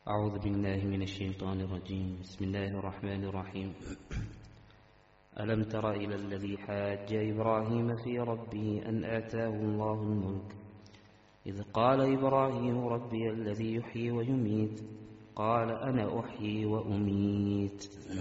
أعوذ بالله من الشيطان الرجيم بسم الله الرحمن الرحيم ألم تر إلى الذي حاج إبراهيم في ربه أن آتاه الله الملك إذ قال إبراهيم ربي الذي يحيي ويميت قال أنا أحيي وأميت.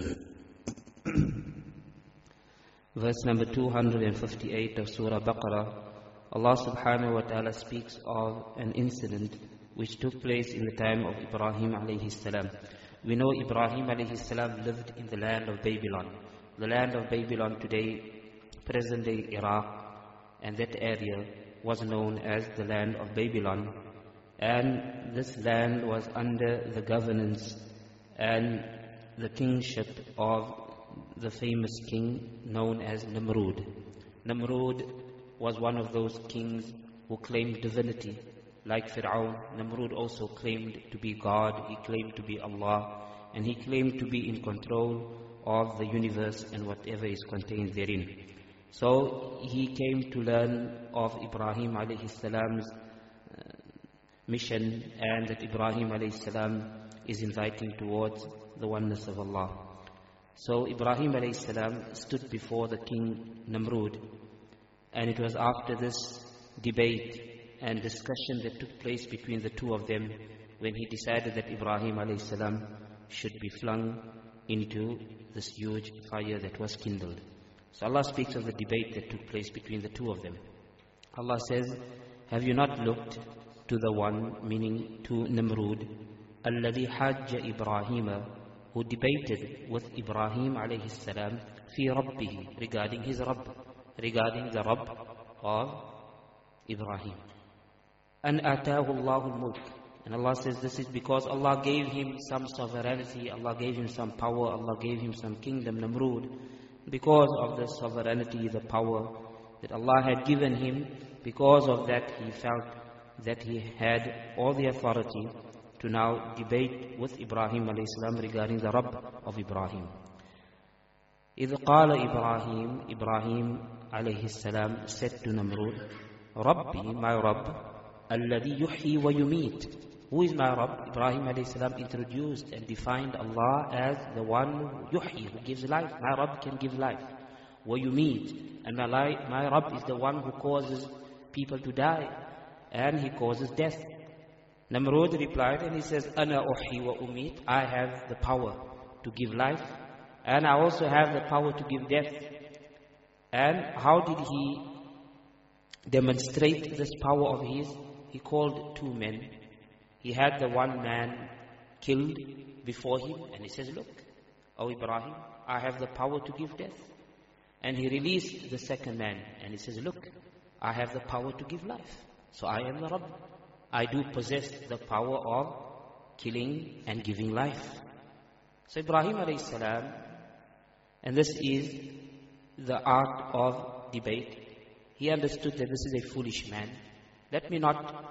Verse number 258 of Surah Baqarah. Allah subhanahu wa ta'ala speaks of an incident which took place in the time of Ibrahim alayhi salam. We know Ibrahim alayhi salam lived in the land of Babylon. The land of Babylon today, present-day Iraq, and that area was known as the land of Babylon. And this land was under the governance and the kingship of the famous king known as Namrud. Namrud was one of those kings who claimed divinity. Like Fir'aun, Namrud also claimed to be God, he claimed to be Allah, and he claimed to be in control of the universe and whatever is contained therein. So he came to learn of Ibrahim alayhi salam's mission, and that Ibrahim alayhi salam is inviting towards the oneness of Allah. So Ibrahim alayhi salam stood before the king Namrud, and it was after this debate and discussion that took place between the two of them when he decided that Ibrahim alayhi salam should be flung into this huge fire that was kindled. So Allah speaks of the debate that took place between the two of them. Allah says, have you not looked to the one, meaning to Namrud, alladhi hajja Ibrahima, who debated with Ibrahim alayhi salam fi rabbihi, regarding his Rabb, regarding the Rabb of Ibrahim. And atahu Allahul mulk. And Allah says this is because Allah gave him some sovereignty, Allah gave him some power, Allah gave him some kingdom, Namrud. Because of the sovereignty, the power that Allah had given him, because of that he felt that he had all the authority to now debate with Ibrahim alayhi salam regarding the Rabb of Ibrahim. إذ قال Ibrahim alayhi salam said to Namrud, Rabbi, my Rabb, alladhi yuhyi wa yumit. Who is my Rabb? Ibrahim alayhi salam introduced and defined Allah as the one yuhyi, who gives life. My Rabb can give life. Wa yumit. And my Rabb is the one who causes people to die, and he causes death. Namrud replied and he says, Ana uhyi wa umit. I have the power to give life, and I also have the power to give death. And how did he demonstrate this power of his? He called two men. He had the one man killed before him, and he says, look, O Ibrahim, I have the power to give death. And he released the second man, and he says, look, I have the power to give life. So I am the Rabb. I do possess the power of killing and giving life. So Ibrahim alayhi salam, and this is the art of debate, he understood that this is a foolish man. Let me not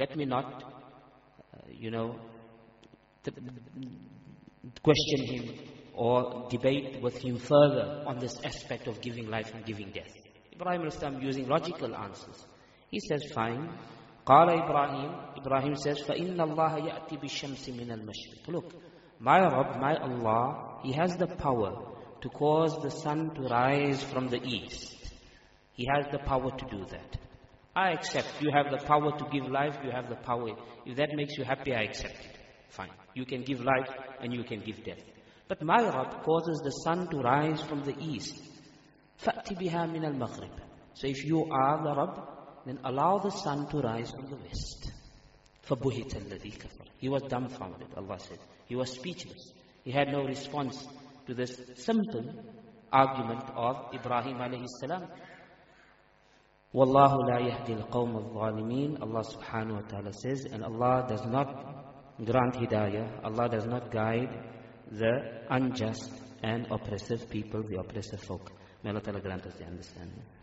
question him or debate with him further on this aspect of giving life and giving death. Ibrahim alayhi salam using logical answers. He says, fine. Qala Ibrahim says, فَإِنَّ اللَّهَ يَأْتِي بِالشَّمْسِ مِنَ الْمَشْرِقِ. Look, my Rabb, my Allah, He has the power to cause the sun to rise from the east. He has the power to do that. I accept. You have the power to give life, you have the power. If that makes you happy, I accept it. Fine. You can give life and you can give death. But my Rabb causes the sun to rise from the east. فَأْتِ بِهَا مِنَ الْمَغْرِبِ. So if you are the Rabb, then allow the sun to rise from the west. فَبُهِتَ الَّذِي كَفَرَ. He was dumbfounded, Allah said. He was speechless. He had no response to this simple argument of Ibrahim alayhi salam. وَاللَّهُ لَا يَهْدِي الْقَوْمَ الظَّالِمِينَ. Allah subhanahu wa ta'ala says, and Allah does not grant hidayah, Allah does not guide the unjust and oppressive people, the oppressive folk. May Allah ta'ala grant us the understanding.